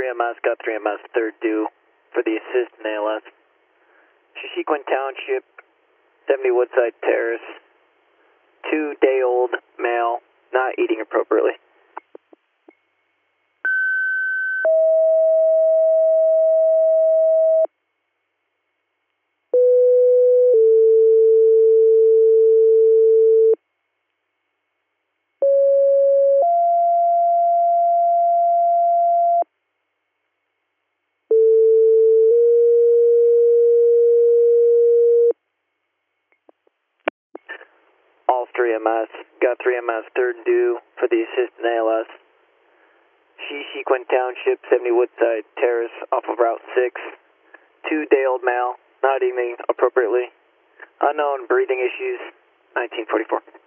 3MS, got 3MS, third due for the assist in ALS. Shishikwan Township, 70 Woodside Terrace, 2-day-old male, not eating appropriately. All 3MS, got 3MS, third due for the assist in ALS. Shishikwan Township, 70 Woodside Terrace, off of Route 6. 2-day-old male, not eating appropriately. Unknown breathing issues, 1944.